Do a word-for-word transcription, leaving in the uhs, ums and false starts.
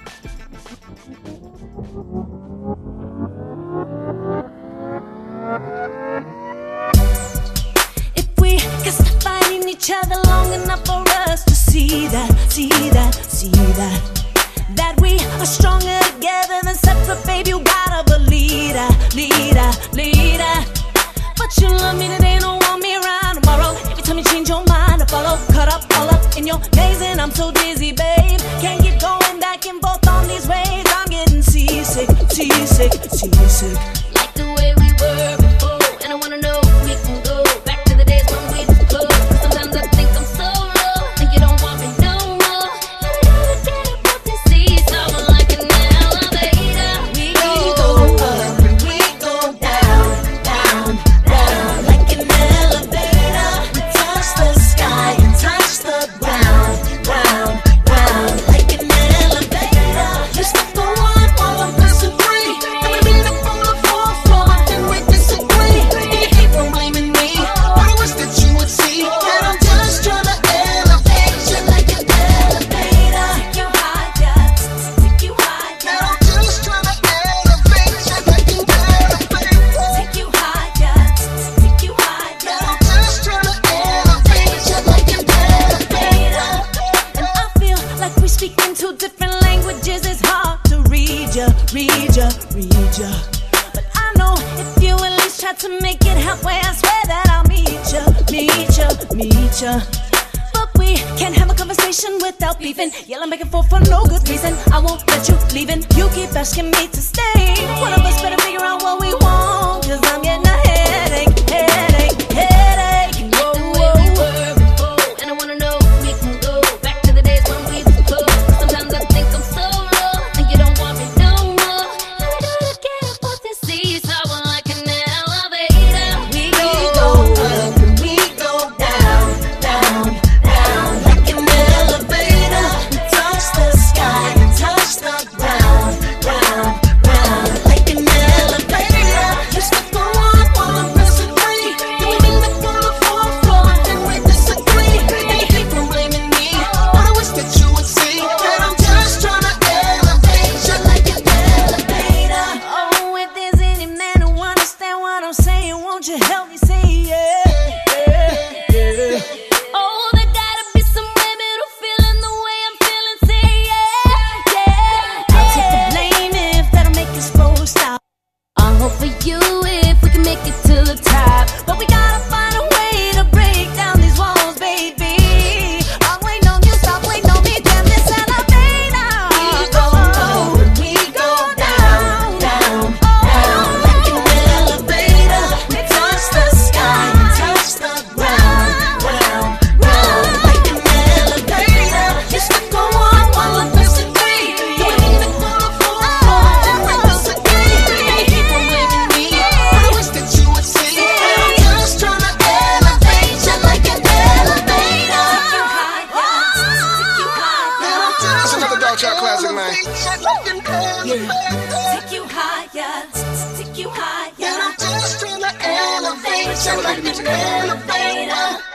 If we can stop fighting each other long enough for us to see that, see that, see that, that we are stronger together than separate, babe, you gotta believe that, leader, leader. But you love me today, don't want me around tomorrow. Every time you change your mind, I follow, caught up, all up in your days, and I'm so dizzy, babe. Can't keep going back and forth on these waves. I'm getting seasick, seasick, seasick. Like the way we were before, and I wanna know if we can go back to the days when we were close. Sometimes I think I'm so low, think you don't want me no more. I gotta get up off this seat, someone like an elevator. We go up and we go down, down, down, like an elevator. We touch the sky and touch the ground, ground, ground, like an elevator. You step the one while I'm pressing three, and we meet up on the fourth floor, and we disagree. And you keep on blaming me, but I wish that you would see that I'm just trying to elevate you like an elevator. Take you higher, take you higher. And I'm just trying to elevate you like an elevator. Take you higher, take you higher. And I'm just trying to elevate you like an elevator. And I feel like we speak in two different languages. It's hard to read ya, read ya, read ya. But I know if you at least try to make it halfway, I swear that I'll meet ya, meet ya, meet ya. But we can't have a conversation without beefing, yelling back and forth for no good reason. I won't let you leaving. You keep asking me to stay. One of us better figure out what we want, 'cause I'm getting a headache, headache, headache. Whoa, The way we were before, and I wanna know if we can go back to the days when we were close. Sometimes I think I'm so low, think you don't want me no more. I gotta get up off this seat, someone like an elevator. We go up and we go down, down, down, like an elevator. We touch the sky and touch the ground, ground, ground, like an elevator. You step the one while I'm pressing three, and we meet up on the fourth floor, and we disagree. And you keep on blaming me, but I wish that you would see that I'm just trying to elevate you like an elevator. Oh, if there's any man who understand what I'm saying, won't you help me say yeah, yeah, yeah. Oh, there gotta be some women who feeling the way I'm feeling. Say yeah, yeah. I'll take the blame if that'll make us both stop. I'll hope for you if we can make it to the top. But we gotta find a way to break down these walls, baby. I'm waiting on you, stop waiting on me, damn this elevator. We go up and we go down, down, down, like an elevator. We touch the sky and touch the ground, ground, ground, like an elevator. You step the one while I'm pressing three, and we meet up on the fourth floor, and we disagree. And you keep on blaming me, but I wish that you would see that I'm just trying to elevate you like an elevator. Take you higher, take you higher. That's another Dark Child classic, man. Take you higher, take you higher. And I'm just trying to elevate you like an elevator.